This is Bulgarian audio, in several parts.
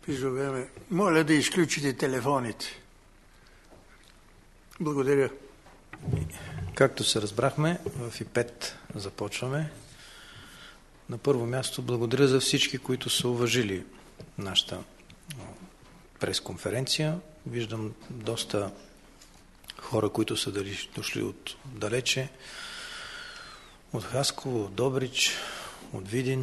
изобеме. Моля да изключите телефоните. Благодаря. Както се разбрахме, в И5 започваме. На първо място благодаря за всички, които са уважили нашата пресконференция. Виждам доста хора, които са дошли от далече, от Хасково, от Добрич, от Видин.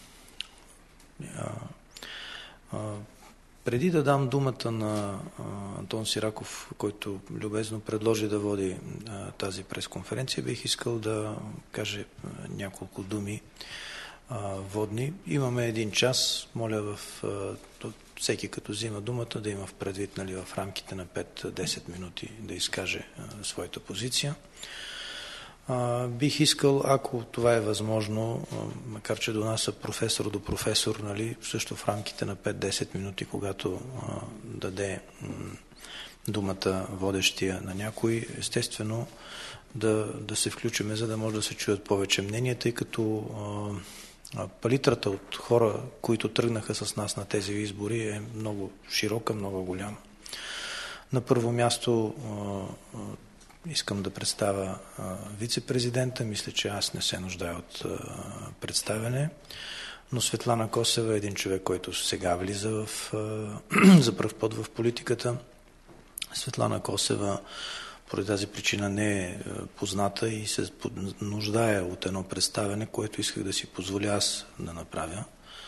Преди да дам думата на Антон Сираков, който любезно предложи да води тази пресконференция, бих искал да кажа няколко думи водни. Имаме 1 час. Моля всеки като взима думата да има в предвид, в рамките на 5-10 минути да изкаже своята позиция. Бих искал, ако това е възможно, макар че до нас са професор до професор, също в рамките на 5-10 минути, когато даде думата водещия на някой, естествено да се включиме, за да може да се чуят повече мнения, тъй като палитрата от хора, които тръгнаха с нас на тези избори, е много широка, много голяма. На първо място искам да представя вице-президента. Мисля, че аз не се нуждая от представяне, но Светлана Косева е един човек, който сега влиза за пръв път в политиката. Светлана Косева поради тази причина не е позната и се нуждае от едно представяне, което исках да си позволя аз да направя,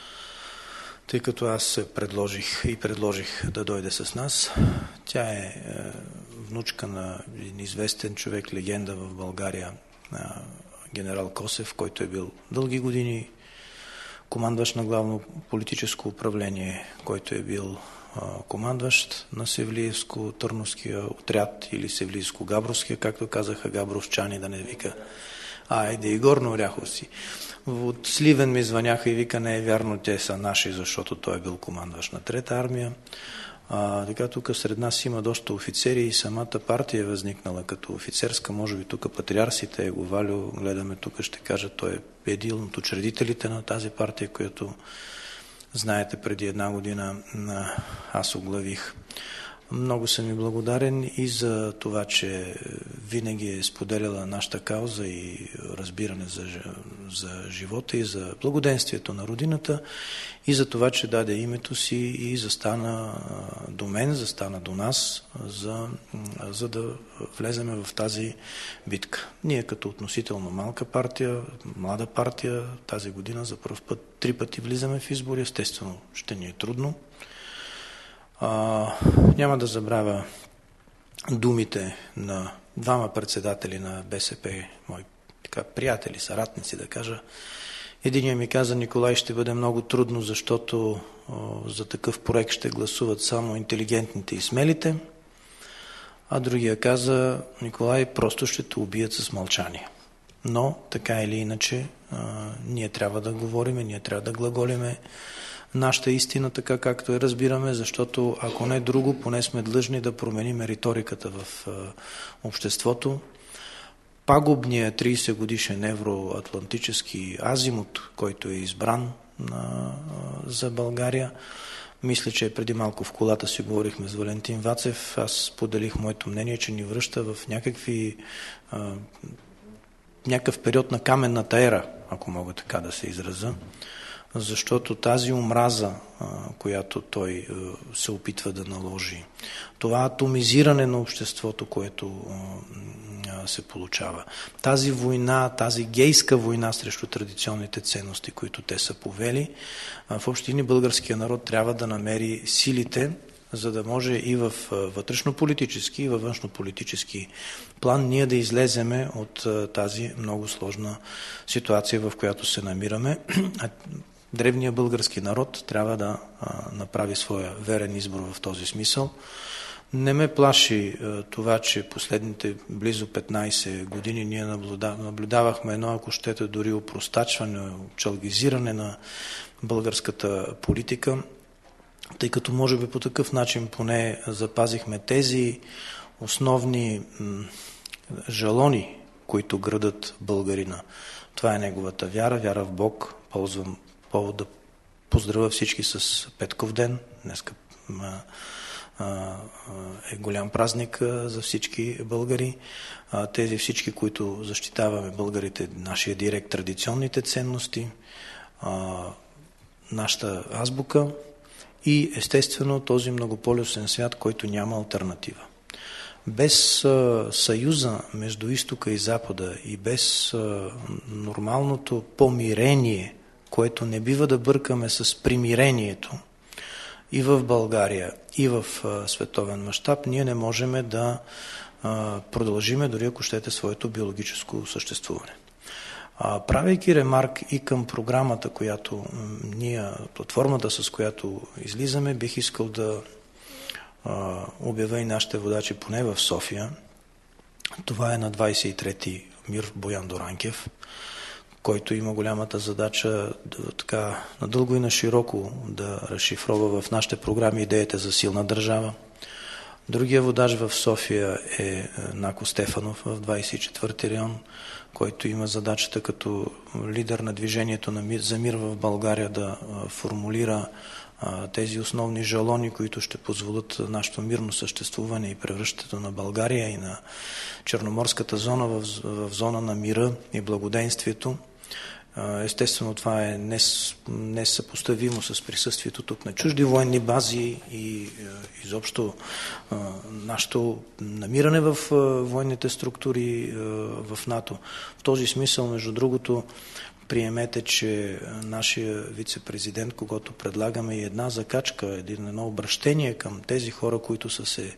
тъй като аз предложих да дойде с нас. Тя е внучка на един известен човек, легенда в България, генерал Косев, който е бил дълги години командващ на главно политическо управление, който е бил командващ на Севлиевско-Търновския отряд или Севлиевско-Габровския, както казаха габровчани, да не вика айде и горно Оряховци. От Сливен ми звъняха и вика, не е вярно, те са наши, защото той е бил командващ на Трета армия. Така тук сред нас има доста офицери и самата партия е възникнала като офицерска. Може би тук патриарсите, го Валю, гледаме тук, ще кажа, той е един от учредителите на тази партия, която знаете, преди 1 година аз оглавих. Много съм и благодарен и за това, че винаги е споделяла нашата кауза и разбиране за живота и за благоденствието на родината и за това, че даде името си и застана до мен, застана до нас, за да влеземе в тази битка. Ние като относително малка партия, млада партия, тази година за първ път 3 пъти влизаме в избори, естествено ще ни е трудно. Няма да забравя думите на 2 председатели на БСП, мои приятели, съратници, да кажа. Единият ми каза: Николай, ще бъде много трудно, защото за такъв проект ще гласуват само интелигентните и смелите. А другия каза: Николай, просто ще те убият с мълчание. Но, така или иначе, ние трябва да говорим, ние трябва да глаголиме нашата истина, така както я разбираме, защото ако не друго, поне сме длъжни да променим риториката в обществото. Пагубният 30 годишен евроатлантически азимут, който е избран за България, мисля, че преди малко в колата си говорихме с Валентин Вацев, аз поделих моето мнение, че ни връща в някакъв период на каменната ера, ако мога така да се изразя, защото тази омраза, която той се опитва да наложи, това атомизиране на обществото, което се получава, тази война, тази гейска война срещу традиционните ценности, които те са повели, в общини българския народ трябва да намери силите, за да може и в вътрешно-политически, и във външно-политически план ние да излеземе от тази много сложна ситуация, в която се намираме. Древният български народ трябва да направи своя верен избор в този смисъл. Не ме плаши това, че последните близо 15 години ние наблюдавахме едно, ако щете, дори опростачване, чалгизиране на българската политика, тъй като може би по такъв начин поне запазихме тези основни жалони, които градат българина. Това е неговата вяра, вяра в Бог. Ползвам повод да поздравя всички с Петков ден, Днеска е голям празник за всички българи. Тези всички, които защитаваме българите, нашия директ, традиционните ценности, нашата азбука и естествено този многополюсен свят, който няма алтернатива. Без съюза между изтока и запада и без нормалното помирение, което не бива да бъркаме с примирението и в България, и в световен мащаб, ние не можем да продължиме, дори ако щете, своето биологическо съществуване. Правейки ремарк и към програмата, която платформата, с която излизаме, бих искал да обявя и нашите водачи, поне в София. Това е на 23-ти МИР Боян Доранкев, който има голямата задача така надълго и на широко да разшифрова в нашите програми идеята за силна държава. Другия водач в София е Нако Стефанов в 24-ти район, който има задачата като лидер на движението за мир в България да формулира тези основни жалони, които ще позволят нашето мирно съществуване и превръщането на България и на Черноморската зона в зона на мира и благоденствието. Естествено, това е несъпоставимо с присъствието тук на чужди военни бази и изобщо нашето намиране в военните структури в НАТО. В този смисъл, между другото, приемете, че нашия вице-президент, когато предлагаме и една закачка, едно обращение към тези хора, които са се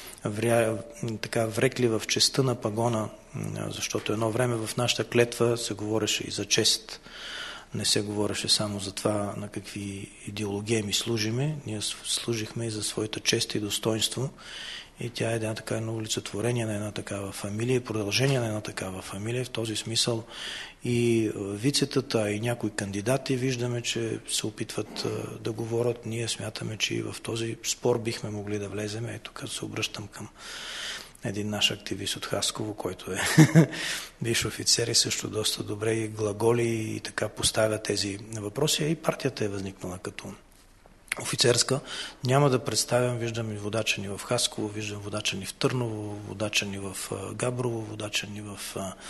врекли в честта на пагона, защото едно време в нашата клетва се говореше и за чест. Не се говореше само за това на какви идеологеми служиме. Ние служихме и за своята чест и достоинство. И тя е едно олицетворение на една такава фамилия и продължение на една такава фамилия. В този смисъл и вицетата, и някои кандидати виждаме, че се опитват да говорят. Ние смятаме, че и в този спор бихме могли да влезем. Ето, като се обръщам към един наш активист от Хасково, който е бивш офицер и също доста добре и глаголи и така поставя тези въпроси. И партията е възникнала като офицерска. Няма да представям, виждам и водача ни в Хасково, виждам водача ни в Търново, водача ни в Габрово, водача ни в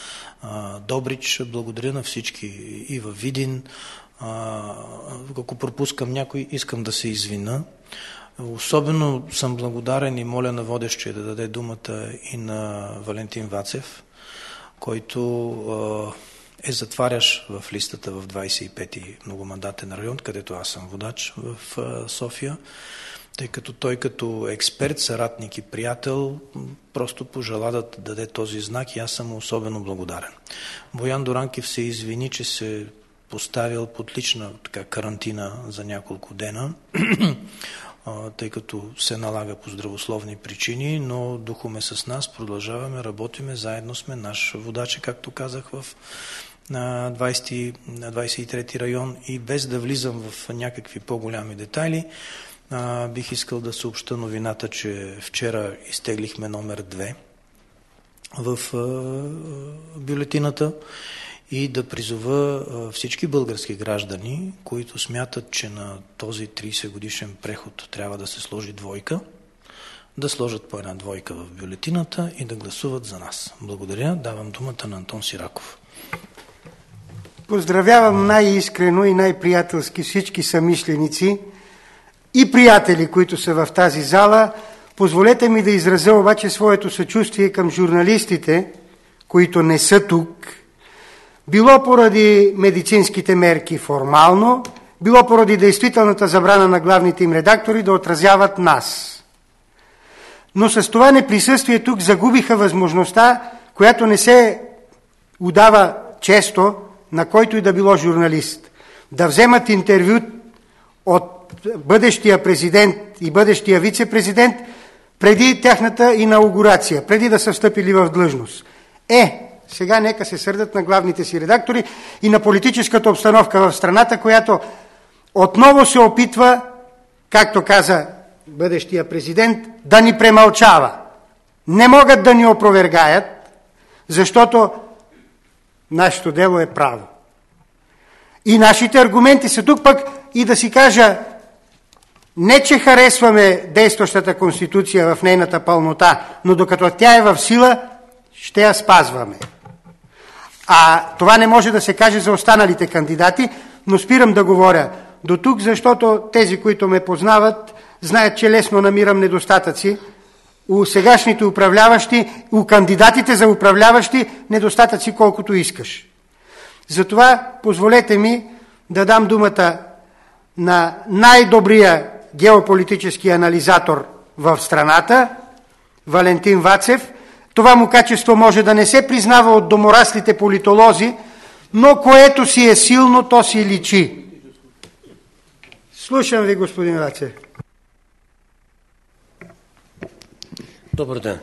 Добрич. Благодаря на всички и в Видин. Ако пропускам някой, искам да се извина. Особено съм благодарен и моля на водещия да даде думата и на Валентин Вацев, който е затварящ в листата в 25-ти многомандатен район, където аз съм водач в София, тъй като той като експерт, съратник и приятел просто пожела да даде този знак и аз съм особено благодарен. Боян Доранкев се извини, че се поставил под лична карантина за няколко дена, тъй като се налага по здравословни причини, но духом е с нас, продължаваме, работиме, заедно сме, наш водач, както казах, на 23-ти район и без да влизам в някакви по-голями детайли, бих искал да съобща новината, че вчера изтеглихме номер 2 в бюлетината и да призова всички български граждани, които смятат, че на този 30 годишен преход трябва да се сложи двойка, да сложат по една двойка в бюлетината и да гласуват за нас. Благодаря. Давам думата на Антон Сираков. Поздравявам най-искрено и най-приятелски всички съмишленици и приятели, които са в тази зала. Позволете ми да изразя обаче своето съчувствие към журналистите, които не са тук, било поради медицинските мерки формално, било поради действителната забрана на главните им редактори да отразяват нас. Но с това неприсъствие тук загубиха възможността, която не се удава често на който и да било журналист, да вземат интервю от бъдещия президент и бъдещия вице-президент преди тяхната инаугурация, преди да са встъпили в длъжност. Сега нека се сърдат на главните си редактори и на политическата обстановка в страната, която отново се опитва, както каза бъдещия президент, да ни премълчава. Не могат да ни опровергаят, защото нашето дело е право. И нашите аргументи са тук пък и да си кажа, Не, че харесваме действащата конституция в нейната пълнота, но докато тя е в сила, ще я спазваме. А това не може да се каже за останалите кандидати, но спирам да говоря до тук, защото тези, които ме познават, знаят, че лесно намирам недостатъци у сегашните управляващи, у кандидатите за управляващи, недостатъци колкото искаш. Затова позволете ми да дам думата на най-добрия геополитически анализатор в страната, Валентин Вацев. Това му качество може да не се признава от домораслите политолози, но което си е силно, то си личи. Слушам ви, господин Вацев. Добър ден.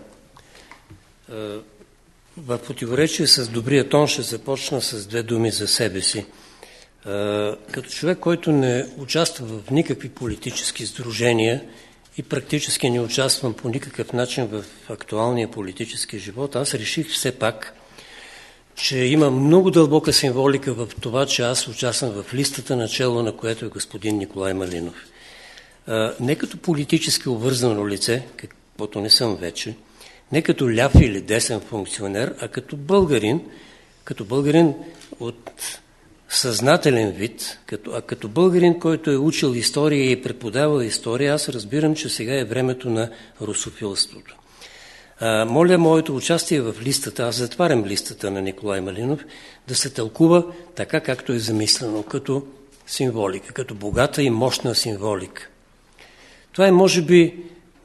В противоречие с добрия тон ще започна с две думи за себе си. Като човек, който не участва в никакви политически сдружения и практически не участвам по никакъв начин в актуалния политически живот, аз реших все пак, че има много дълбока символика в това, че аз участвам в листата, начело на което е господин Николай Малинов. Не като политически обвързано лице, каквото не съм вече, не като ляв или десен функционер, а като българин от съзнателен вид, като българин, който е учил история и преподавал история, аз разбирам, че сега е времето на русофилството. Моля моето участие в листата, аз затварям листата на Николай Малинов, да се тълкува така, както е замислено, като символика, като богата и мощна символика. Това е, може би,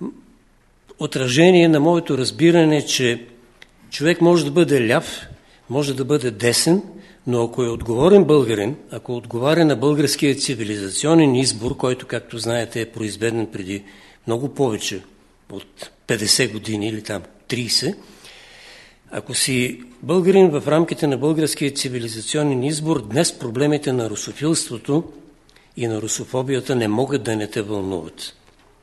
отражение на моето разбиране, че човек може да бъде ляв, може да бъде десен, но ако е отговорен българин, ако отговаря на българския цивилизационен избор, който, както знаете, е произведен преди много повече от 50 години или там 30, ако си българин в рамките на българския цивилизационен избор, днес проблемите на русофилството и на русофобията не могат да не те вълнуват.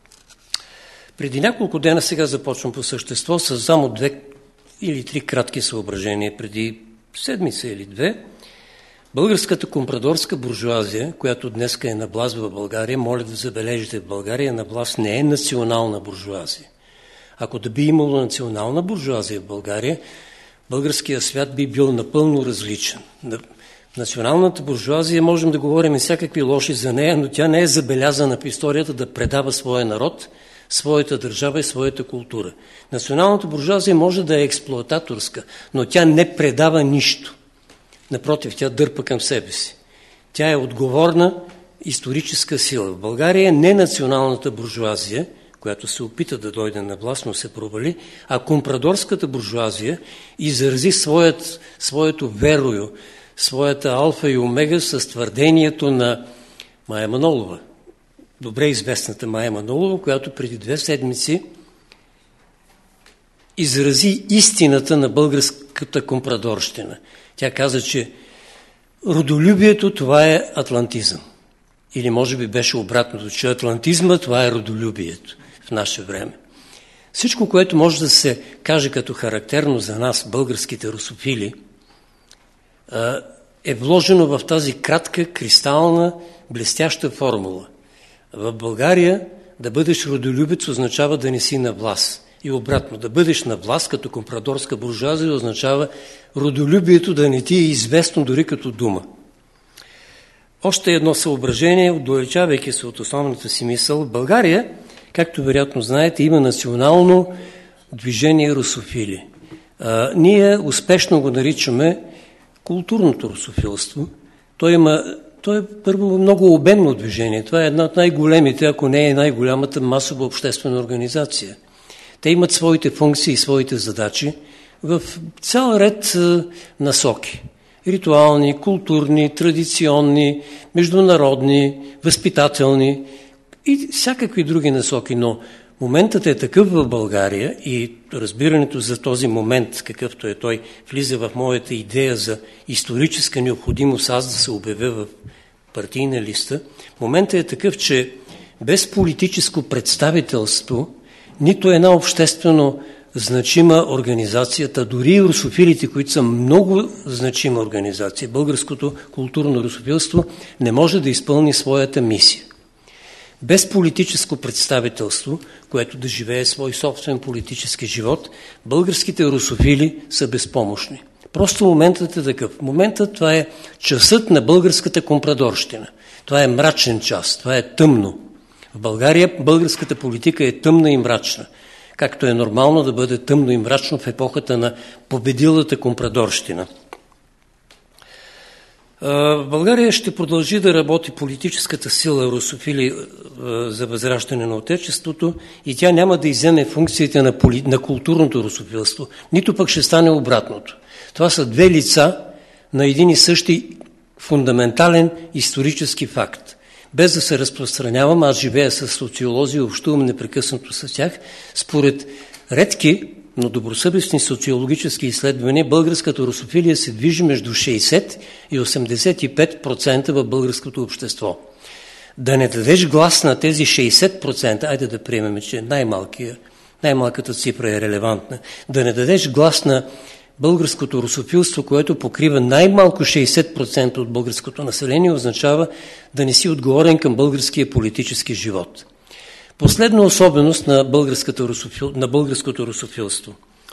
Преди няколко дена, сега започвам по същество, с само 2 или 3 кратки съображения. Преди седмица или 2, българската компрадорска буржуазия, която днес е на власт в България, моля да забележите, в България на власт не е национална буржуазия. Ако да би имало национална буржуазия в България, българският свят би бил напълно различен. Националната буржуазия, можем да говорим и всякакви лоши за нея, но тя не е забелязана в историята да предава своя народ, своята държава и своята култура. Националната буржуазия може да е експлоататорска, но тя не предава нищо. Напротив, тя дърпа към себе си. Тя е отговорна историческа сила. В България не националната буржуазия, която се опита да дойде на власт, но се провали, а компрадорската буржуазия изрази своето верою, своята алфа и омега с твърдението на Мая Манолова. Добре известната Мая Манолова, която преди 2 седмици изрази истината на българската компрадорщина. Тя каза, че родолюбието това е атлантизъм. Или може би беше обратното, че атлантизма това е родолюбието в наше време. Всичко, което може да се каже като характерно за нас, българските русофили, е вложено в тази кратка, кристална, блестяща формула. В България да бъдеш родолюбец означава да не си на власт. И обратно, да бъдеш на власт като компрадорска буржуазия означава родолюбието да не ти е известно дори като дума. Още едно съображение, отдалечавайки се от основната си мисъл, в България, както вероятно знаете, има национално движение русофили. Ние успешно го наричаме културното русофилство. То е първо много обемно движение. Това е една от най-големите, ако не е най-голямата масова обществена организация. Те имат своите функции и своите задачи в цял ред насоки. Ритуални, културни, традиционни, международни, възпитателни и всякакви други насоки. Но моментът е такъв в България и разбирането за този момент, какъвто е той, влиза в моята идея за историческа необходимост аз да се обявя в партийна листа. Моментът е такъв, че без политическо представителство нито една обществено значима организацията, дори и русофилите, които са много значима организация, българското културно русофилство не може да изпълни своята мисия. Без политическо представителство, което да живее свой собствен политически живот, българските русофили са безпомощни. Просто моментът е такъв. Моментът това е часът на българската компрадорщина. Това е мрачен час, това е тъмно. В България българската политика е тъмна и мрачна, както е нормално да бъде тъмно и мрачно в епохата на победилата компрадорщина. В България ще продължи да работи политическата сила русофили за възраждане на Отечеството и тя няма да изземе функциите на културното русофилство, нито пък ще стане обратното. Това са две лица на един и същи фундаментален исторически факт. Без да се разпространявам, аз живея с социолози и общувам непрекъснато с тях, според редки, но добросъвестни социологически изследвания, българската русофилия се движи между 60 и 85% в българското общество. Да не дадеш глас на тези 60%, айде да приемем, че най-малката цифра е релевантна, да не дадеш глас на българското русофилство, което покрива най-малко 60% от българското население, означава да не си отговорен към българския политически живот. Последна особеност на българското русофилство.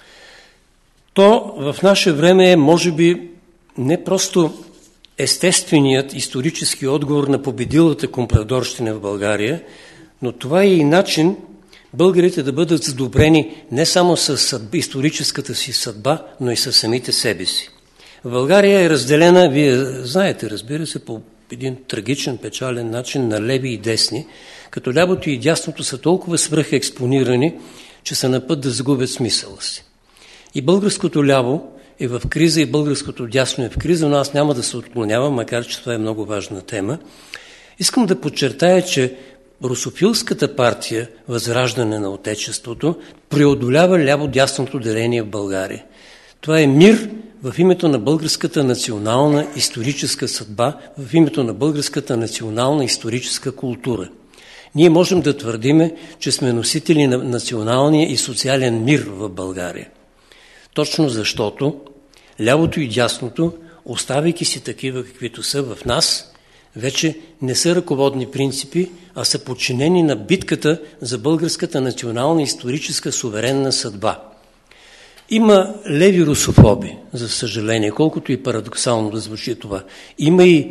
То в наше време е, може би, не просто естественият исторически отговор на победилата компрадорщина в България, но това е и начин българите да бъдат задобрени не само с историческата си съдба, но и с самите себе си. В България е разделена, вие знаете, разбира се, по един трагичен, печален начин на леви и десни, като лявото и дясното са толкова свръхекспонирани, че са на път да загубят смисъла си. И българското ляво е в криза, и българското дясно е в криза, но аз няма да се отклонявам, макар че това е много важна тема. Искам да подчертая, че русофилската партия Възраждане на Отечеството преодолява ляво-дясното деление в България. Това е мир в името на българската национална историческа съдба, в името на българската национална историческа култура. Ние можем да твърдиме, че сме носители на националния и социален мир в България. Точно защото лявото и дясното, оставайки си такива каквито са в нас, вече не са ръководни принципи, а са подчинени на битката за българската национална историческа суверенна съдба. Има леви русофоби, за съжаление, колкото и парадоксално да звучи това. Има и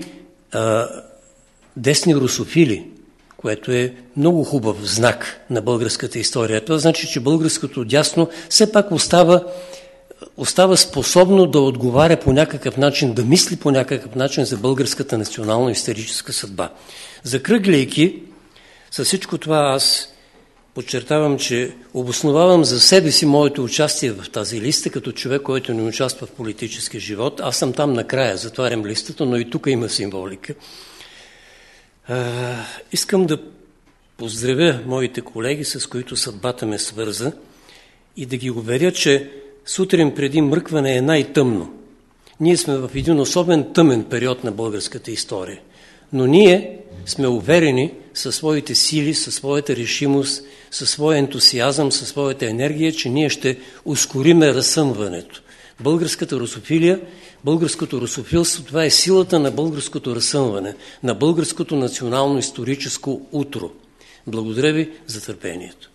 десни русофили, което е много хубав знак на българската история. Това значи, че българското дясно все пак остава способно да отговаря по някакъв начин, да мисли по някакъв начин за българската национално-историческа съдба. Закръгляйки, с всичко това аз подчертавам, че обосновавам за себе си моето участие в тази листа, като човек, който не участва в политически живот. Аз съм там накрая, затварям листата, но и тук има символика. Искам да поздравя моите колеги, с които съдбата ме свърза, и да ги уверя, че сутрин преди мръкване е най-тъмно. Ние сме в един особен тъмен период на българската история. Но ние сме уверени със своите сили, със своята решимост, със своя ентусиазъм, със своята енергия, че ние ще ускориме разсъмването. Българската русофилия, българското русофилство, това е силата на българското разсъмване, на българското национално-историческо утро. Благодаря ви за търпението.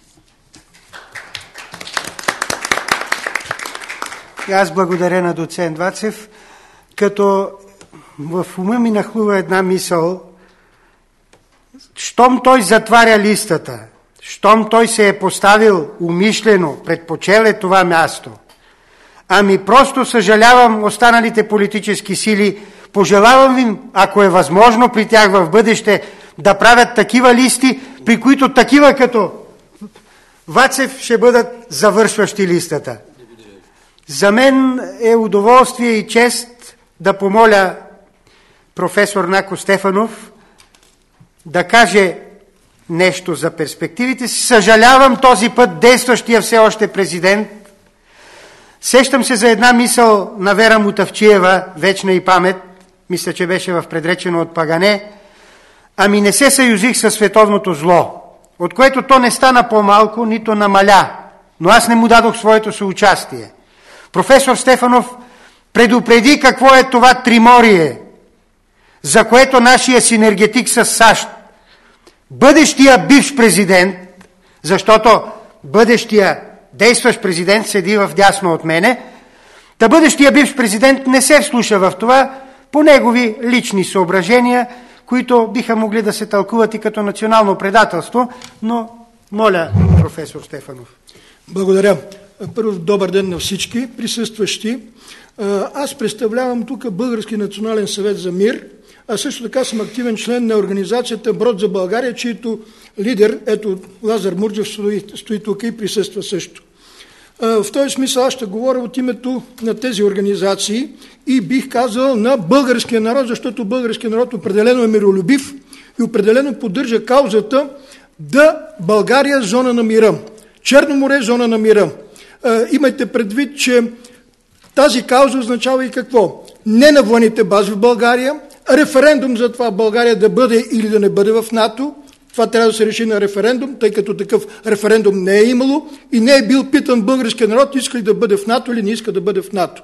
И аз благодаря на доцент Вацев, като в ума ми нахлува една мисъл. Щом той затваря листата, щом той се е поставил умишлено, предпочел е това място, ами просто съжалявам останалите политически сили, пожелавам им, ако е възможно при тях в бъдеще, да правят такива листи, при които такива като Вацев ще бъдат завършващи листата. За мен е удоволствие и чест да помоля професор Нако Стефанов да каже нещо за перспективите си. Съжалявам този път действащия все още президент. Сещам се за една мисъл на Вера Мутавчиева, вечна и памет, мисля, че беше в Предречено от Пагане, ами не се съюзих със световното зло, от което то не стана по-малко, нито намаля, но аз не му дадох своето съучастие. Професор Стефанов предупреди какво е това триморие, за което нашия синергетик с САЩ бъдещия бивш президент, защото бъдещия действащ президент седи в дясно от мене, та бъдещия бивш президент не се вслуша в това по негови лични съображения, които биха могли да се тълкуват и като национално предателство, но моля, професор Стефанов. Благодаря. Първо, добър ден на всички присъстващи. Аз представлявам тук Български национален съвет за мир, а също така съм активен член на организацията Брод за България, чието лидер, ето Лазар Мурджев, стои тук и присъства също. В този смисъл аз ще говоря от името на тези организации и бих казал на българския народ, защото българския народ определено е миролюбив и определено поддържа каузата да България зона на мира. Черно море зона на мира. Имайте предвид, че тази кауза означава и какво? Не на военните бази в България, референдум за това България да бъде или да не бъде в НАТО. Това трябва да се реши на референдум, тъй като такъв референдум не е имало и не е бил питан българския народ, иска ли да бъде в НАТО или не иска да бъде в НАТО.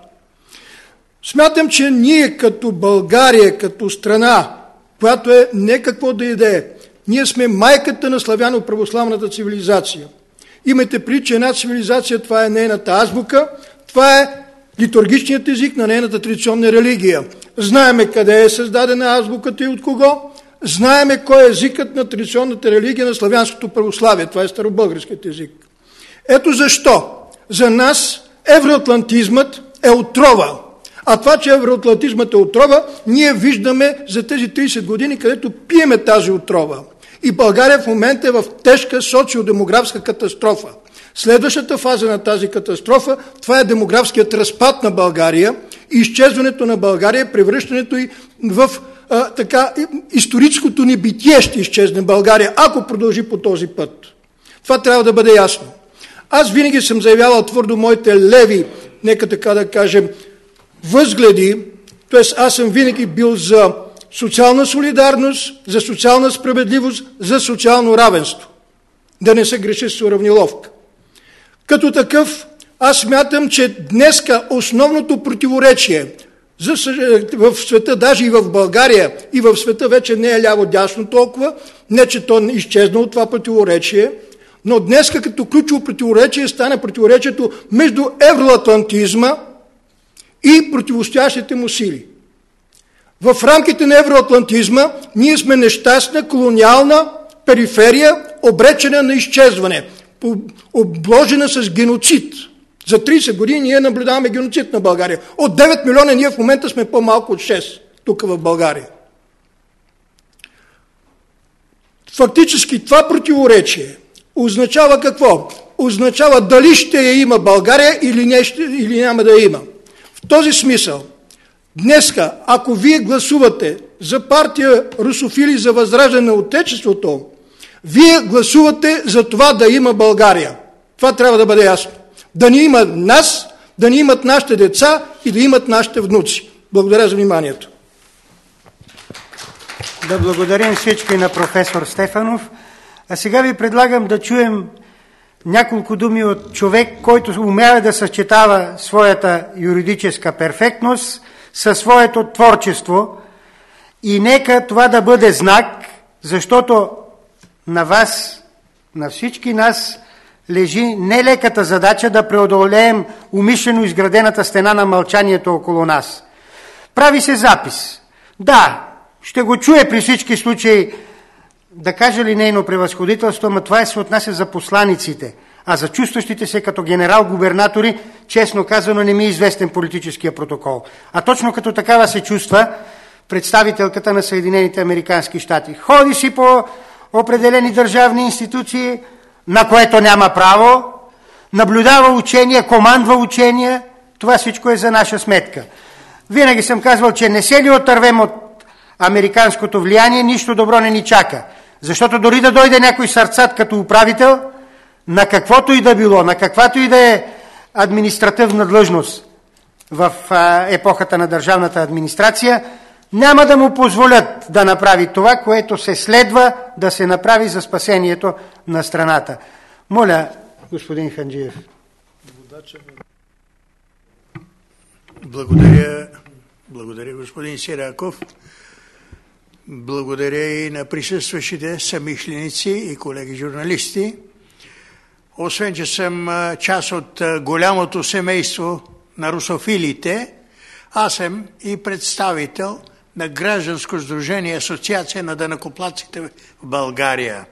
Смятам, че ние като България, като страна, която е не какво да иде, ние сме майката на славяно-православната цивилизация. Имайте предвид, че една цивилизация, това е нейната азбука, това е литургичният език на нейната традиционна религия. Знаеме къде е създадена азбуката и от кого. Знаеме кой е езикът на традиционната религия на славянското православие. Това е старобългарският език. Ето защо за нас евроатлантизмът е отрова. А това, че евроатлантизмът е отрова, ние виждаме за тези 30 години, където пиеме тази отрова. И България в момента е в тежка социодемографска катастрофа. Следващата фаза на тази катастрофа, това е демографският разпад на България, изчезването на България, превръщането й в историческото ни битие ще изчезне България, ако продължи по този път. Това трябва да бъде ясно. Аз винаги съм заявявал твърдо моите леви, нека така да кажем, възгледи, т.е. аз съм винаги бил за социална солидарност, за социална справедливост, за социално равенство. Да не се греши с уравниловка. Като такъв, аз смятам, че днеска основното противоречие в света, даже и в България, и в света вече не е ляво-дясно толкова, не че то изчезна от това противоречие, но днеска като ключово противоречие стана противоречието между евроатлантизма и противостоящите му сили. В рамките на евроатлантизма ние сме нещастна колониална периферия, обречена на изчезване, обложена с геноцид. За 30 години ние наблюдаваме геноцид на България. От 9 милиона ние в момента сме по-малко от 6 тук в България. Фактически това противоречие означава какво? Означава дали ще я има България или няма да я има. В този смисъл, днеска, ако вие гласувате за партия русофили за възраждане на Отечеството, вие гласувате за това да има България. Това трябва да бъде ясно. Да ни има нас, да ни имат нашите деца и да имат нашите внуци. Благодаря за вниманието. Да благодарим всички на професор Стефанов. А сега ви предлагам да чуем няколко думи от човек, който умява да съчетава своята юридическа перфектност със своето творчество. И нека това да бъде знак, защото на вас, на всички нас, лежи нелеката задача да преодолеем умишлено изградената стена на мълчанието около нас. Прави се запис. Да, ще го чуе при всички случаи, да кажа ли нейно превъзходителство, но това се отнася за посланиците, а за чувстващите се като генерал-губернатори, честно казано, не ми е известен политическия протокол. А точно като такава се чувства представителката на Съединените американски щати. Ходи си по определени държавни институции, на което няма право, наблюдава учения, командва учения, това всичко е за наша сметка. Винаги съм казвал, че не се ли отървем от американското влияние, нищо добро не ни чака. Защото дори да дойде някой сърцат като управител, на каквото и да било, на каквато и да е административна длъжност в епохата на държавната администрация, няма да му позволят да направи това, което се следва да се направи за спасението на страната. Моля, господин Ханджиев. Благодаря, господин Сираков. Благодаря и на присъстващите съмишленици и колеги журналисти. Освен, че съм част от голямото семейство на русофилите, аз съм и представител на Гражданско сдружение Асоциация на данъкоплатците в България.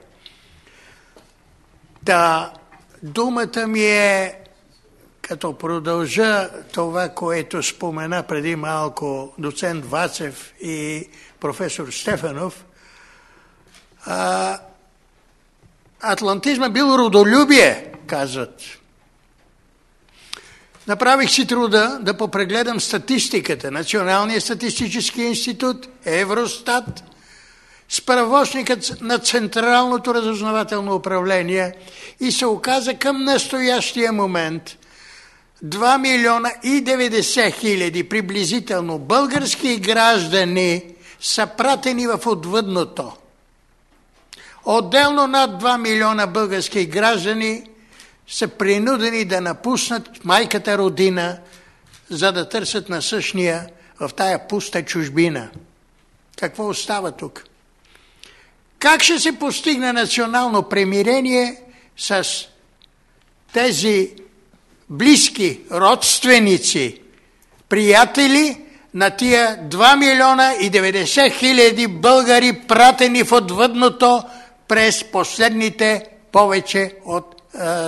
Думата ми е, като продължа това, което спомена преди малко доцент Вацев и професор Стефанов, атлантизма бил родолюбие, казват. Направих си труда да попрегледам статистиката. Националния статистически институт, Евростат, справочникът на Централното разузнавателно управление и се оказа към настоящия момент 2 милиона и 90 хиляди приблизително български граждани са пратени в отвъдното. Отделно над 2 милиона български граждани са принудени да напуснат майката родина, за да търсят насъщния в тая пуста чужбина. Какво остава тук? Как ще се постигне национално примирение с тези близки, родственици, приятели на тия 2 милиона и 90 хиляди българи, пратени в отвъдното през последните повече от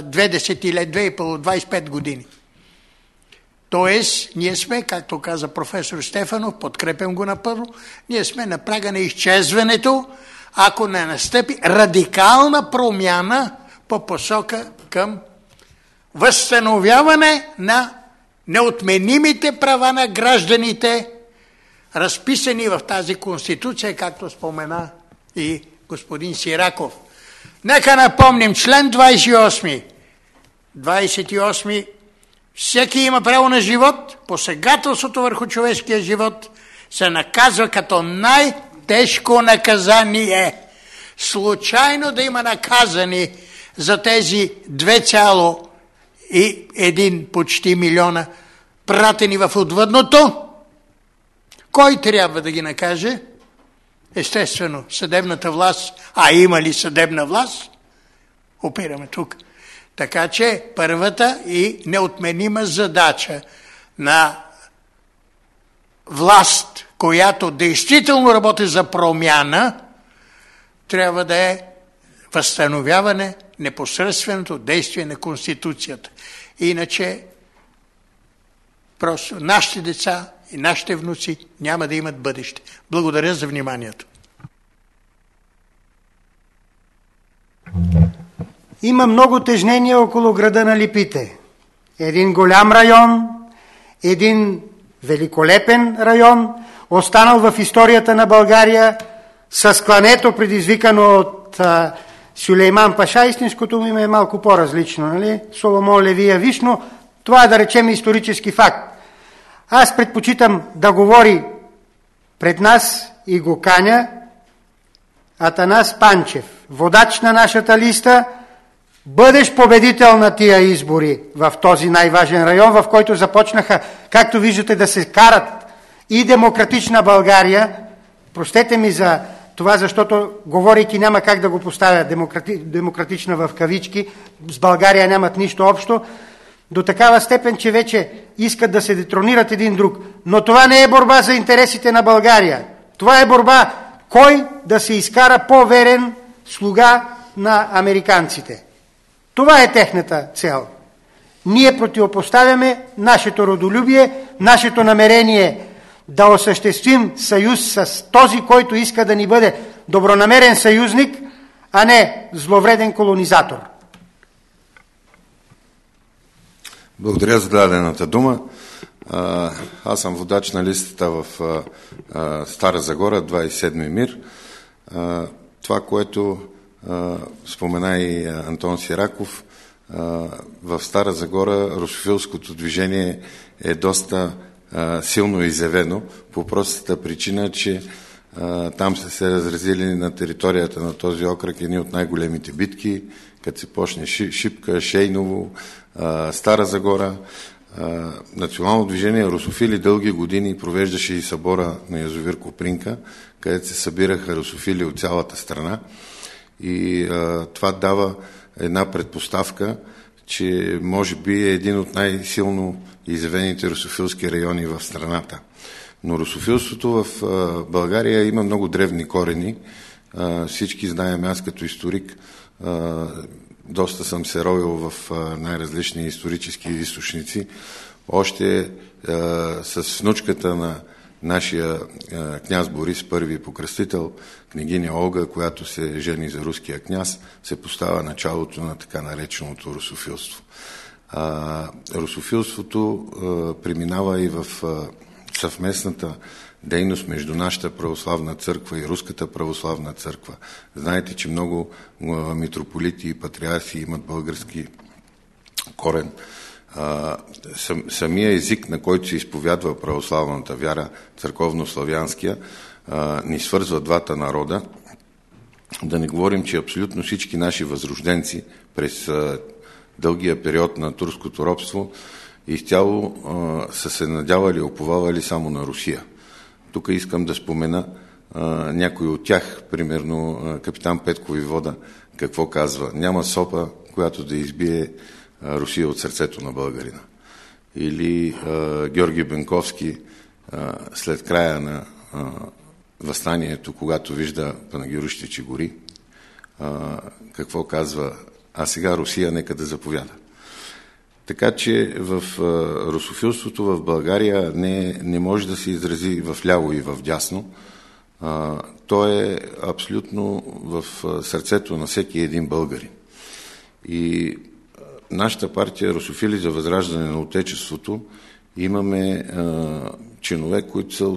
25 години? Тоест, ние сме, както каза професор Стефанов, подкрепям го напърво, ние сме на прага на изчезването, ако не настъпи радикална промяна по посока към възстановяване на неотменимите права на гражданите, разписани в тази конституция, както спомена и господин Сираков. Нека напомним член 28. Всеки има право на живот. Посегателството върху човешкия живот се наказва като най-тежко наказание. Случайно да има наказани за тези 2,1 почти милиона пратени в отвъдното, кой трябва да ги накаже? Естествено, съдебната власт. А има ли съдебна власт? Опираме тук. Така че първата и неотменима задача на власт, която действително работи за промяна, трябва да е възстановяване непосредственото действие на Конституцията. Иначе просто нашите деца и нашите внуци няма да имат бъдеще. Благодаря за вниманието. Има много тежнения около града на Липите. Един голям район, един великолепен район, останал в историята на България с клането, предизвикано от Сюлейман Паша. Истинското му име е малко по-различно, нали? Соломон Левия Вишно. Това е, да речем, исторически факт. Аз предпочитам да говори пред нас и го каня Атанас Панчев, водач на нашата листа, бъдеш победител на тия избори в този най-важен район, в който започнаха, както виждате, да се карат и Демократична България. Простете ми за това, защото говорейки няма как да го поставя демократична в кавички, с България нямат нищо общо, до такава степен, че вече искат да се детронират един друг. Но това не е борба за интересите на България. Това е борба кой да се изкара по-верен слуга на американците. Това е техната цел. Ние противопоставяме нашето родолюбие, нашето намерение да осъществим съюз с този, който иска да ни бъде добронамерен съюзник, а не зловреден колонизатор. Благодаря за дадената дума. Аз съм водач на листата в Стара Загора, 27-ми МИР. Това, което спомена и Антон Сираков, в Стара Загора русофилското движение е доста силно изявено по простата причина, че там са се разразили на територията на този окръг едни от най-големите битки, като се почне Шипка, Шейново, Стара Загора. Национално движение русофили дълги години провеждаше и събора на язовир Копринка, където се събираха русофили от цялата страна и това дава една предпоставка, че може би е един от най-силно изявените русофилски райони в страната. Но русофилството в България има много древни корени. Всички знаем, аз като историк доста съм се ровил в най-различни исторически източници. Още с внучката на нашия княз Борис, първи покръстител, княгиня Олга, която се жени за руския княз, се поставя началото на така нареченото русофилство. Русофилството преминава и в съвместната дейност между нашата православна църква и руската православна църква. Знаете, че много митрополити и патриарси имат български корен. Самия език, на който се изповядва православната вяра, църковно-славянския, ни свързва двата народа. Да не говорим, че абсолютно всички наши възрожденци през дългия период на турското робство изцяло са се надявали, уповавали само на Русия. Тук искам да спомена някой от тях, примерно капитан Петко Войвода, какво казва: няма сопа, която да избие Русия от сърцето на българина. Или Георги Бенковски след края на въстанието, когато вижда Панагюрищичи гори, какво казва: а сега Русия нека да заповяда. Така че в русофилството в България не може да се изрази в ляво и в дясно. То е абсолютно в сърцето на всеки един българин. И нашата партия Русофили за възраждане на Отечеството имаме чинове, които са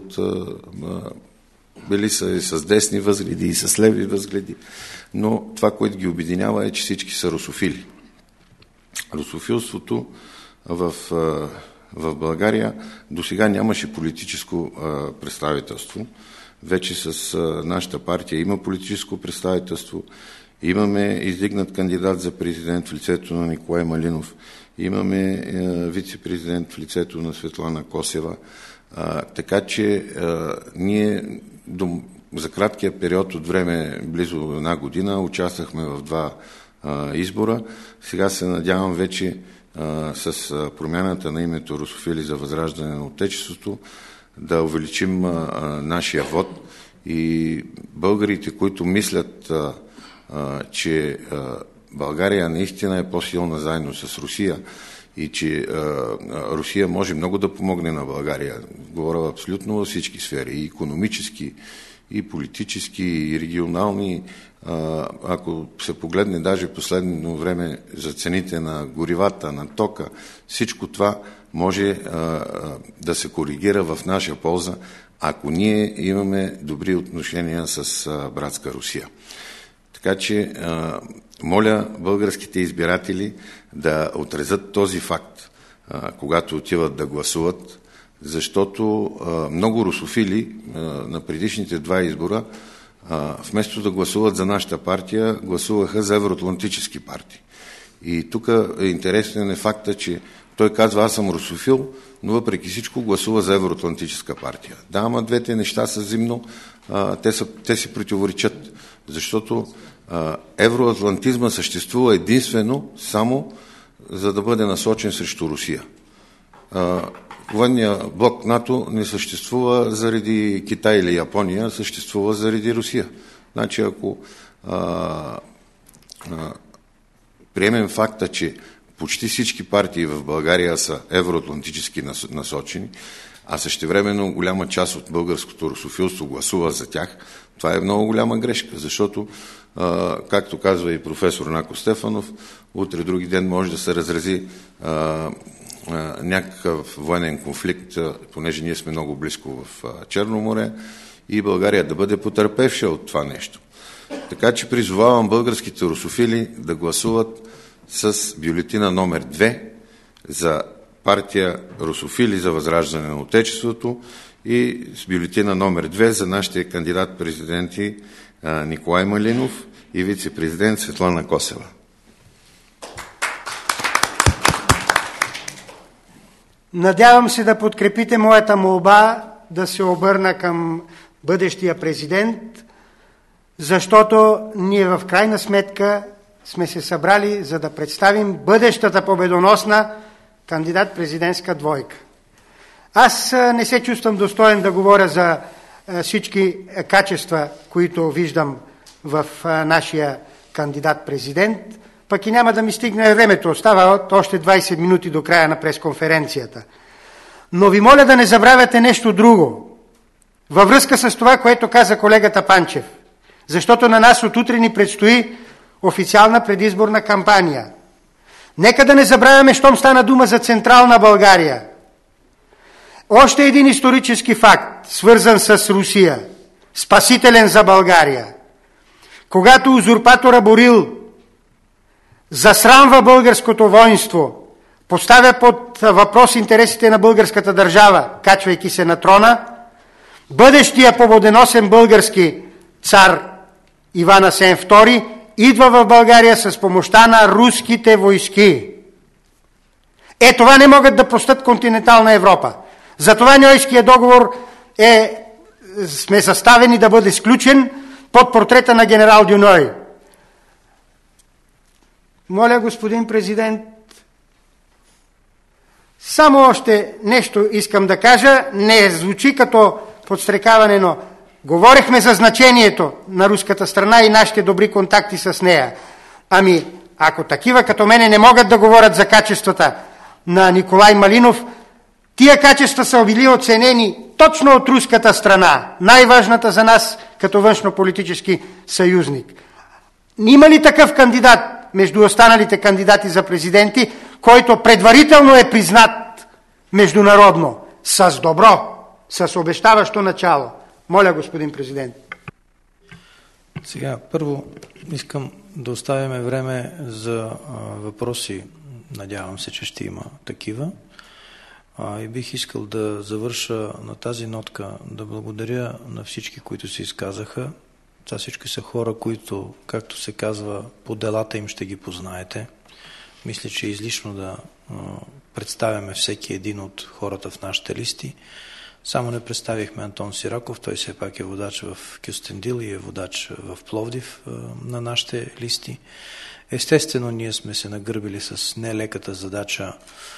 били са и с десни възгледи и с леви възгледи, но това, което ги обединява, е, че всички са русофили. Русофилството в България досега нямаше политическо представителство. Вече с нашата партия има политическо представителство. Имаме издигнат кандидат за президент в лицето на Николай Малинов. Имаме вице-президент в лицето на Светлана Косева. Така че ние за краткия период от време, близо една година, участвахме в два избора. Сега се надявам вече с промяната на името Русофили за възраждане на Отечеството да увеличим нашия вод и българите, които мислят, че България наистина е по-силна заедно с Русия и че Русия може много да помогне на България. Говоря абсолютно във всички сфери, и икономически, и политически, и регионални. Ако се погледне даже последно време за цените на горивата, на тока, всичко това може да се коригира в наша полза, ако ние имаме добри отношения с братска Русия. Така че моля българските избиратели да отрезат този факт, когато отиват да гласуват, защото много русофили на предишните два избора, вместо да гласуват за нашата партия, гласуваха за евроатлантически партии. И тук е интересен факта, че той казва: аз съм русофил, но въпреки всичко гласува за евроатлантическа партия. Да, ама двете неща са взаимно, те си противоречат, защото евроатлантизма съществува единствено само за да бъде насочен срещу Русия. Военният блок НАТО не съществува заради Китай или Япония, съществува заради Русия. Значи, ако приемем факта, че почти всички партии в България са евроатлантически насочени, а същевременно голяма част от българското русофилство гласува за тях, това е много голяма грешка, защото, както казва и професор Нако Стефанов, утре други ден може да се разрази някакъв военен конфликт, понеже ние сме много близко в Черно море, и България да бъде потърпевша от това нещо. Така че призовавам българските русофили да гласуват с бюлетина номер 2 за партия Русофили за възраждане на Отечеството и с бюлетина номер 2 за нашите кандидат-президенти Николай Малинов и вице-президент Светлана Косева. Надявам се да подкрепите моята молба да се обърна към бъдещия президент, защото ние в крайна сметка сме се събрали, за да представим бъдещата победоносна кандидат-президентска двойка. Аз не се чувствам достоен да говоря за всички качества, които виждам в нашия кандидат-президент, пък и няма да ми стигне времето. Остава още 20 минути до края на пресконференцията. Но ви моля да не забравяте нещо друго, във връзка с това, което каза колегата Панчев, защото на нас от утре ни предстои официална предизборна кампания. Нека да не забравяме, щом стана дума за Централна България. Още един исторически факт, свързан с Русия, спасителен за България. Когато узурпатора Борил засрамва българското воинство, поставя под въпрос интересите на българската държава, качвайки се на трона, бъдещия победоносен български цар Иван Асен II идва в България с помощта на руските войски. Това не могат да простят континентална Европа. Затова Ньойския договор сме заставени да бъде сключен под портрета на генерал Дюной. Моля, господин президент, само още нещо искам да кажа. Не звучи като подстрекаване, но говорихме за значението на руската страна и нашите добри контакти с нея. Ако такива като мене не могат да говорят за качествата на Николай Малинов, тия качества са били оценени точно от руската страна, най-важната за нас като външнополитически съюзник. Има ли такъв кандидат между останалите кандидати за президенти, който предварително е признат международно с добро, с обещаващо начало? Моля, господин президент. Сега, първо искам да оставяме време за въпроси. Надявам се, че ще има такива. И бих искал да завърша на тази нотка, да благодаря на всички, които се изказаха. Това всички са хора, които, както се казва, по делата им ще ги познаете. Мисля, че е излишно да представяме всеки един от хората в нашите листи. Само не представихме Антон Сираков, той все пак е водач в Кюстендил и е водач в Пловдив на нашите листи. Естествено, ние сме се нагърбили с нелеката задача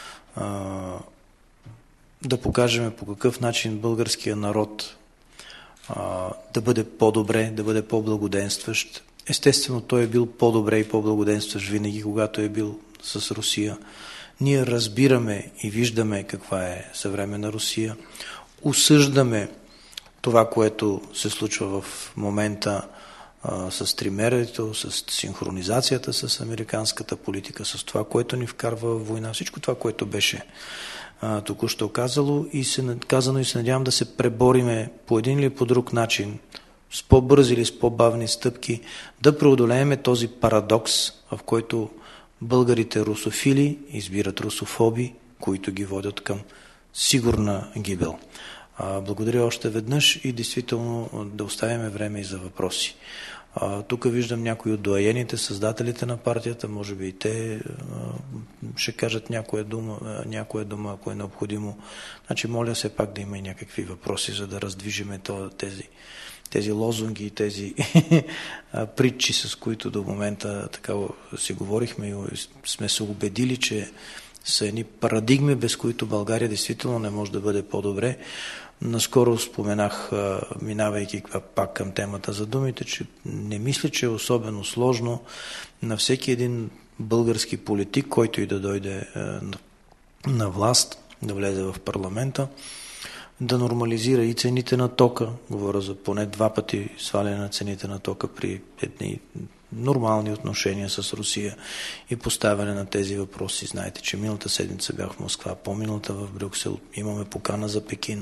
да покажем по какъв начин българския народ да бъде по-добре, да бъде по-благоденстващ. Естествено, той е бил по-добре и по-благоденстващ винаги, когато е бил с Русия. Ние разбираме и виждаме каква е съвременна Русия. Осъждаме това, което се случва в момента с тримерието, с синхронизацията с американската политика, с това, което ни вкарва в война, всичко това, което беше току-що казано и се надявам да се пребориме по един или по друг начин, с по-бързи или с по-бавни стъпки, да преодолеем този парадокс, в който българите русофили избират русофоби, които ги водят към сигурна гибел. Благодаря още веднъж и действително да оставяме време и за въпроси. Тук виждам някои от доайените, създателите на партията, може би и те ще кажат някоя дума, ако е необходимо. Значи, моля все пак да има и някакви въпроси, за да раздвижиме тези лозунги и тези притчи, с които до момента така си говорихме и сме се убедили, че са едни парадигми, без които България действително не може да бъде по-добре. Наскоро споменах, минавайки пак към темата за думите, че не мисля, че е особено сложно на всеки един български политик, който и да дойде на власт, да влезе в парламента, да нормализира и цените на тока. Говоря за поне 2 пъти сваляне на цените на тока при едни нормални отношения с Русия и поставяне на тези въпроси. Знаете, че миналата седмица бях в Москва, по-миналата в Брюксел, имаме покана за Пекин.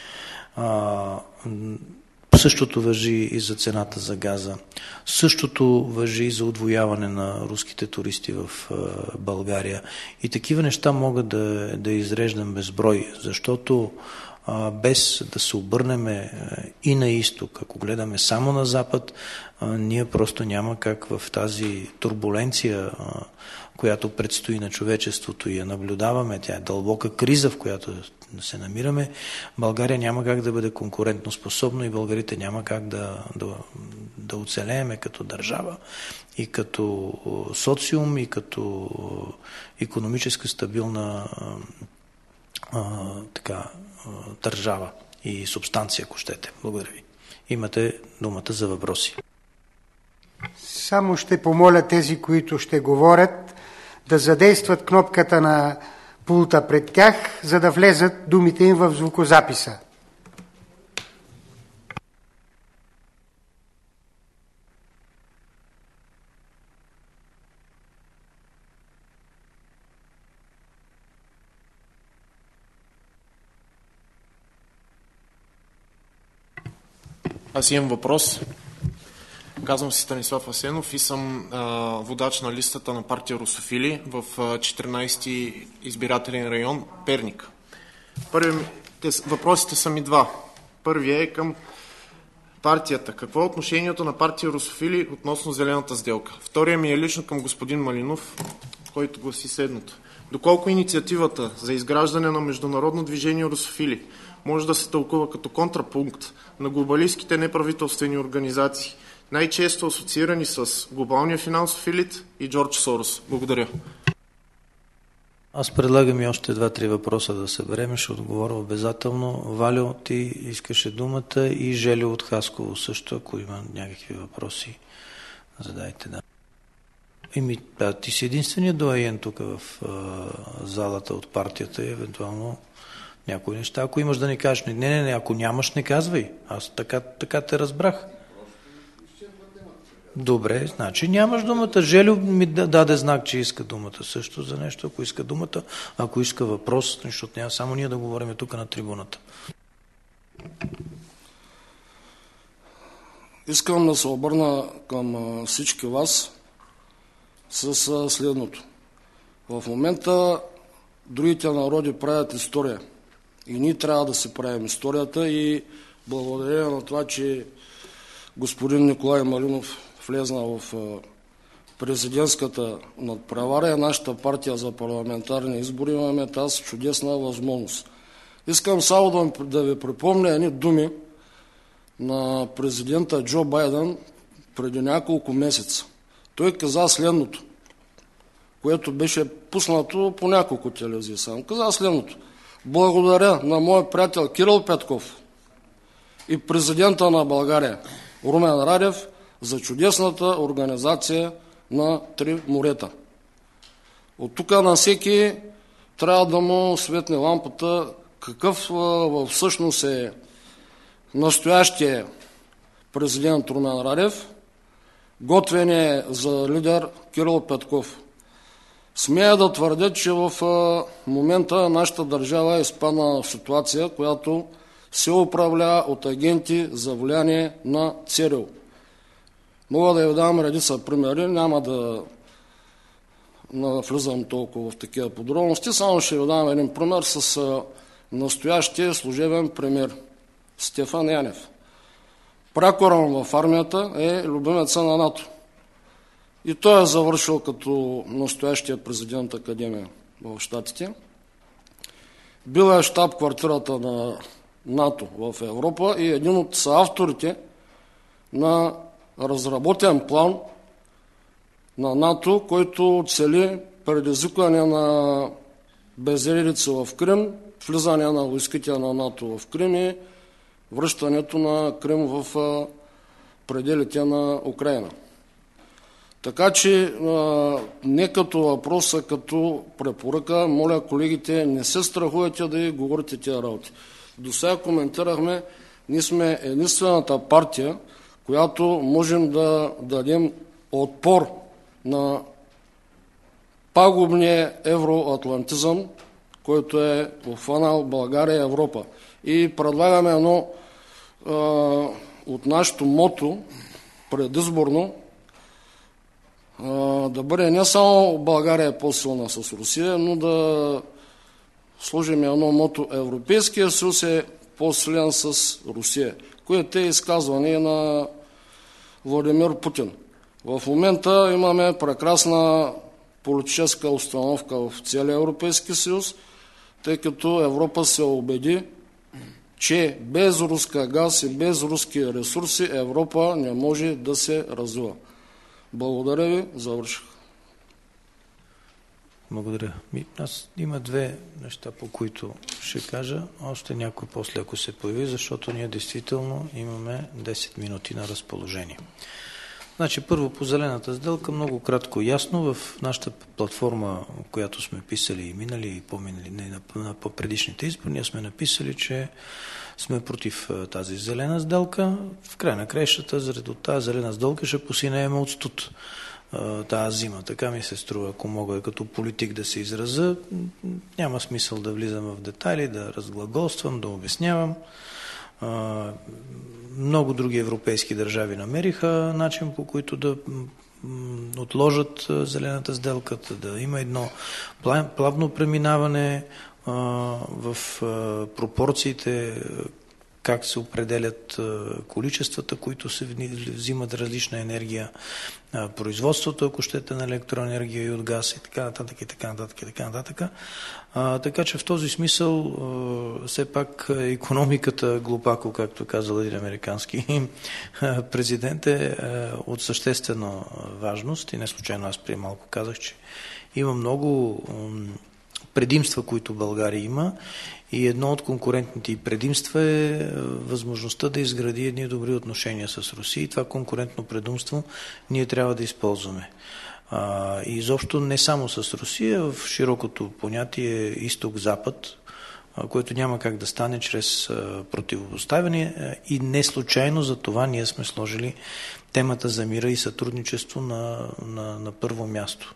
Същото важи и за цената за газа. Същото важи и за удвояване на руските туристи в България. И такива неща могат да изреждам безброй, защото без да се обърнем и на изток, ако гледаме само на запад, ние просто няма как в тази турбуленция която предстои на човечеството и я наблюдаваме, тя е дълбока криза, в която се намираме, България няма как да бъде конкурентно способна и българите няма как да оцелееме като държава и като социум и като икономически стабилна държава и субстанция, ако щете. Благодаря ви. Имате думата за въпроси. Само ще помоля тези, които ще говорят, да задействат кнопката на пулта пред тях, за да влезат думите им в звукозаписа. Аз имам въпрос. Казвам се Станислав Асенов и съм водач на листата на партия Русофили в 14-ти избирателен район Перник. Въпросите са ми два. Първият е към партията. Какво е отношението на партия Русофили относно зелената сделка? Вторият ми е лично към господин Малинов, който гласи следното. Доколко инициативата за изграждане на международно движение Русофили може да се тълкува като контрапункт на глобалистските неправителствени организации, най-често асоциирани с глобалния финансов елит и Джордж Сорос. Благодаря. Аз предлагам и още 2-3 въпроса да съберем, ще отговоря обязателно. Валю, ти искаше думата и Желю от Хасково също, ако има някакви въпроси, задайте. Да. Ти си единственият доайен тук в залата от партията и евентуално някои неща. Ако имаш да ни кажеш, не, ако нямаш, не казвай. Аз така те разбрах. Добре, значи нямаш думата. Желю ми даде знак, че иска думата също за нещо, ако иска думата. Ако иска въпрос, защото няма само ние да говорим тук на трибуната. Искам да се обърна към всички вас с следното. В момента другите народи правят история. И ние трябва да си правим историята и благодарение на това, че господин Николай Малинов влезна в президентската надпревара, нашата партия за парламентарни избори, имаме тази чудесна възможност. Искам само да ви припомня едни думи на президента Джо Байден преди няколко месеца. Той каза следното, което беше пуснато по няколко телевизии сам. Каза следното. Благодаря на моя приятел Кирил Петков и президента на България Румен Радев за чудесната организация на Три морета. От тук на всеки трябва да му светне лампата какъв всъщност е настоящия президент Румен Радев, готвен е за лидер Кирил Петков. Смея да твърдя, че в момента нашата държава е изпаднала в ситуация, която се управлява от агенти за влияние на ЦРУ. Мога да ви дам редица примери, няма да навлизам толкова в такива подробности, само ще ви дам един пример с настоящия служебен премиер Стефан Янев. Прякорът в армията е любимеца на НАТО. И той е завършил като настоящия президент Академия в Щатите. Бил е щаб-квартирата на НАТО в Европа и един от съавторите на разработен план на НАТО, който цели предизвикване на безредици в Крим, влизане на войските на НАТО в Крим и връщането на Крим в пределите на Украина. Така че не като въпрос, а като препоръка, моля колегите, не се страхувайте да говорите тези работи. До сега коментирахме, ние сме единствената партия, която можем да дадем отпор на пагубния евроатлантизъм, който е обхванал България и Европа. И предлагаме едно от нашето мото предизборно да бъде не само България е по-силна с Русия, но да сложим едно мото Европейския съюз е по-силен с Русия, което е изказване на Владимир Путин. В момента имаме прекрасна политическа установка в целия Европейски съюз, тъй като Европа се убеди, че без руска газ и без руски ресурси Европа не може да се развива. Благодаря ви, завърших. Благодаря. Аз има две неща, по които ще кажа. Още някой после, ако се появи, защото ние действително имаме 10 минути на разположение. Значи, първо по зелената сделка, много кратко и ясно, в нашата платформа, която сме писали и минали и по-минали, на предишните избори, ние сме написали, че сме против тази зелена сделка. В край на краищата, заради тази зелена сделка ще посинеем от студ тази зима. Така ми се струва, ако мога като политик да се изразя. Няма смисъл да влизам в детайли, да разглаголствам, да обяснявам. Много други европейски държави намериха начин, по който да отложат зелената сделка, да има едно плавно преминаване в пропорциите, как се определят количествата, които се взимат различна енергия, производството, ако щете, на електроенергия и от газ и така нататък, и така нататък, и така нататък. Така че в този смисъл все пак икономиката глупако, както казал един американски президент, е от съществена важност и не случайно аз преди малко казах, че има много предимства, които България има, и едно от конкурентните предимства е възможността да изгради едни добри отношения с Русия, и това конкурентно предимство ние трябва да използваме. И изобщо не само с Русия, в широкото понятие изток-запад, което няма как да стане чрез противопоставяне, и не случайно за това ние сме сложили темата за мира и сътрудничество на първо място.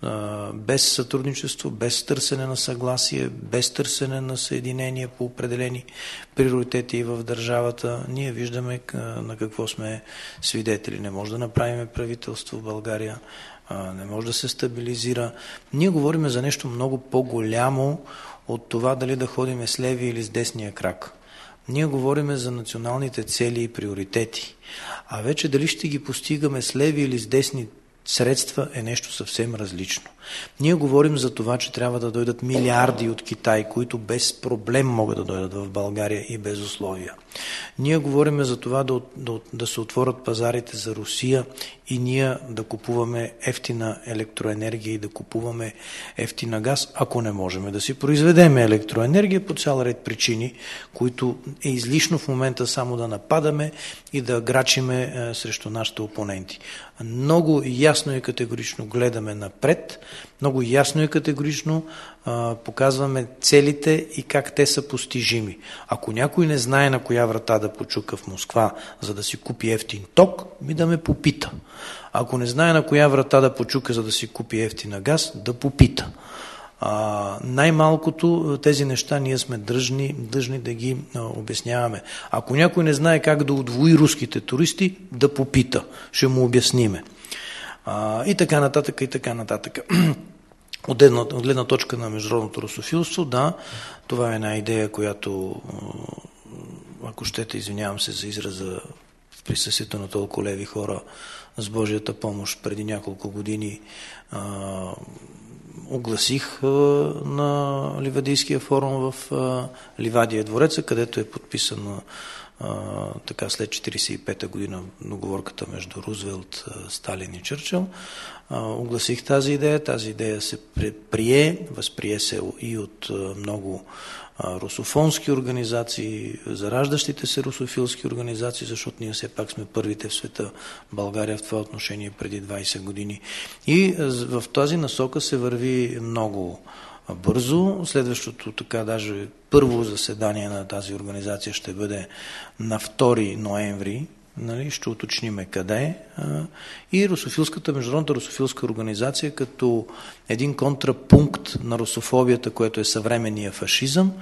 Без сътрудничество, без търсене на съгласие, без търсене на съединение по определени приоритети в държавата, ние виждаме на какво сме свидетели. Не може да направим правителство в България, не може да се стабилизира. Ние говорим за нещо много по-голямо от това дали да ходим с леви или с десния крак. Ние говорим за националните цели и приоритети. А вече дали ще ги постигаме с леви или с десни средства е нещо съвсем различно. Ние говорим за това, че трябва да дойдат милиарди от Китай, които без проблем могат да дойдат в България и без условия. Ние говорим за това да се отворят пазарите за Русия и ние да купуваме ефтина електроенергия и да купуваме ефтина газ, ако не можем да си произведем електроенергия по цял ред причини, които е излишно в момента само да нападаме и да грачиме срещу нашите опоненти. Много ясно и категорично гледаме напред, много ясно и категорично показваме целите и как те са постижими. Ако някой не знае на коя врата да почука в Москва, за да си купи ефтин ток, да ме попита. Ако не знае на коя врата да почука, за да си купи ефтина газ, да попита. Най-малкото тези неща ние сме длъжни да ги обясняваме. Ако някой не знае как да удвои руските туристи, да попита. Ще му обясниме. И така нататък, и така нататък. От гледна точка на международното русофилство, да, това е една идея, която, ако щете, извинявам се за израза в присъствието на толкова леви хора, с Божията помощ преди няколко години огласих на Ливадийския форум в Ливадия двореца, където е подписана така след 1945 година договорката между Рузвелт, Сталин и Чърчил. Огласих тази идея се възприе се и от много русофонски организации, зараждащите се русофилски организации, защото ние все пак сме първите в света, България в това отношение преди 20 години. И в тази насока се върви много бързо. Следващото, така даже първо заседание на тази организация ще бъде на 2 ноември. Ще уточниме къде. И международната русофилска организация като един контрапункт на русофобията, което е съвременния фашизъм,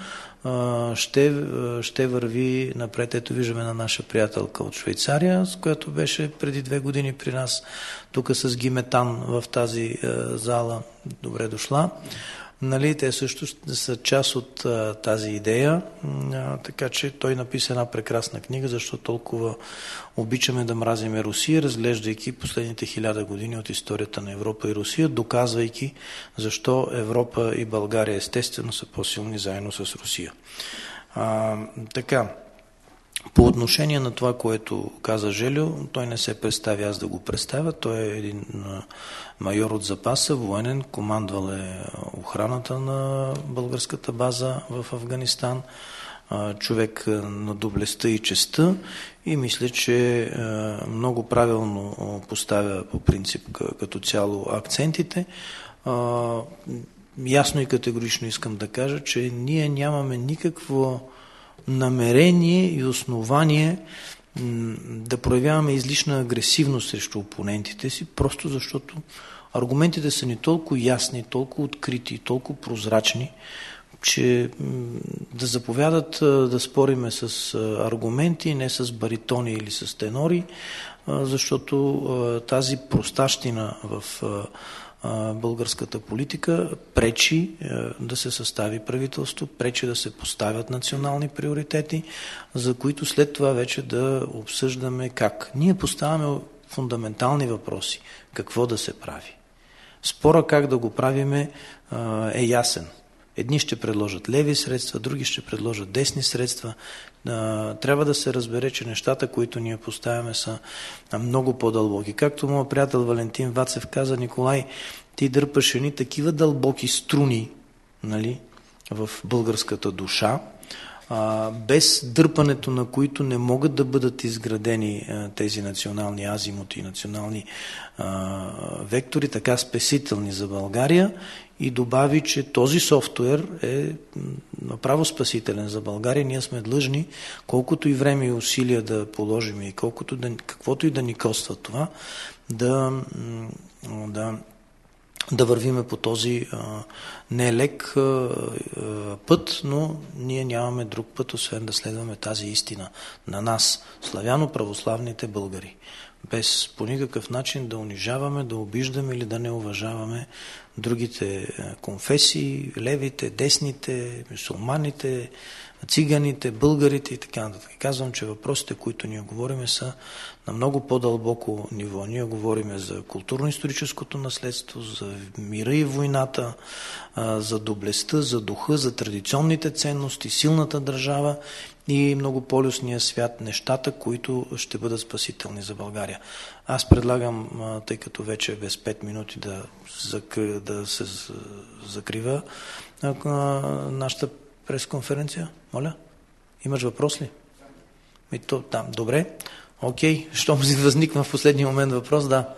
ще върви напред. Ето виждаме на наша приятелка от Швейцария, с която беше преди 2 години при нас, тук с Гиметан в тази зала. Добре дошла. Нали, те също са част от тази идея, така че той написа една прекрасна книга, защо толкова обичаме да мразиме Русия, разглеждайки последните 1000 години от историята на Европа и Русия, доказвайки защо Европа и България естествено са по-силни заедно с Русия. Така, по отношение на това, което каза Желю, той не се представи, аз да го представя. Той е един майор от запаса, военен, командвал е охраната на българската база в Афганистан, човек на доблестта и честта и мисля, че много правилно поставя по принцип като цяло акцентите. Ясно и категорично искам да кажа, че ние нямаме никакво намерение и основание да проявяваме излишна агресивност срещу опонентите си, просто защото аргументите са ни толкова ясни, толкова открити, толкова прозрачни, че да заповядат да спориме с аргументи, не с баритони или с тенори, защото тази простащина в българската политика пречи да се състави правителство, пречи да се поставят национални приоритети, за които след това вече да обсъждаме как. Ние поставяме фундаментални въпроси. Какво да се прави? Спора как да го правиме е ясен. Едни ще предложат леви средства, други ще предложат десни средства. Трябва да се разбере, че нещата, които ние поставяме, са много по-дълбоки. Както моят приятел Валентин Вацев каза: Николай, ти дърпаш едни такива дълбоки струни, нали, в българската душа, без дърпането на които не могат да бъдат изградени тези национални азимути, национални вектори, така спасителни за България, и добави, че този софтуер е направо спасителен за България. Ние сме длъжни, колкото и време и усилия да положим и каквото и да ни коства това, да вървиме по този нелек път, но ние нямаме друг път, освен да следваме тази истина на нас, славяно-православните българи. Без по никакъв начин да унижаваме, да обиждаме или да не уважаваме другите конфесии, левите, десните, мюсюлманите, циганите, българите и така нататък. Казвам, че въпросите, които ние говорим, са на много по-дълбоко ниво. Ние говорим за културно-историческото наследство, за мира и войната, за доблестта, за духа, за традиционните ценности, силната държава и многополюсния свят, нещата, които ще бъдат спасителни за България. Аз предлагам, тъй като вече без 5 минути да се закрива нашата пресконференция. Моля? Имаш въпрос ли? Да, добре. Окей. Щом си възникна в последния момент въпрос, да.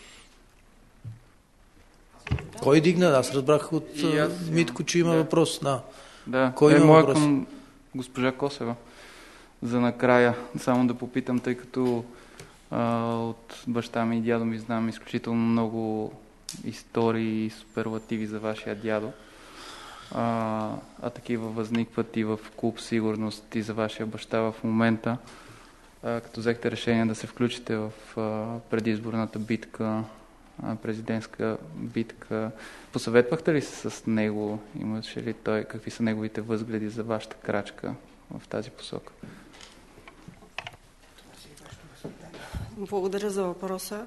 Кой дигна? Аз разбрах от Митко, че има въпрос. Да. Кой има въпрос? Към госпожа Косева. За накрая, само да попитам, тъй като от баща ми и дядо ми знам изключително много истории и суперлативи за вашия дядо. Такива възникват и в клуб Сигурност и за вашия баща в момента, като взехте решение да се включите в предизборната битка, президентска битка. Посъветвахте ли се с него? Имаше ли той? Какви са неговите възгледи за вашата крачка в тази посока? Благодаря за въпроса.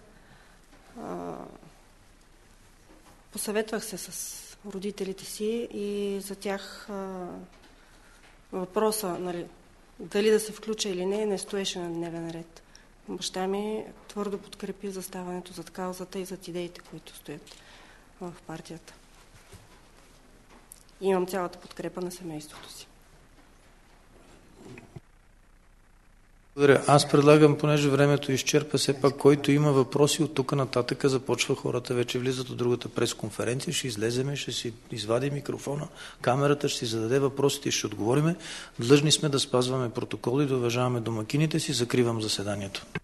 Посъветвах се с родителите си и за тях въпроса, нали, дали да се включа или не стоеше на дневен ред. Баща ми твърдо подкрепи заставането зад каузата и зад идеите, които стоят в партията. И имам цялата подкрепа на семейството си. Благодаря. Аз предлагам, понеже времето изчерпа, все пак, който има въпроси от тук нататък, започва, хората вече влизат от другата пресконференция, ще излеземе, ще си извади микрофона, камерата, ще си зададе въпросите и ще отговориме. Длъжни сме да спазваме протокол и да уважаваме домакините си. Закривам заседанието.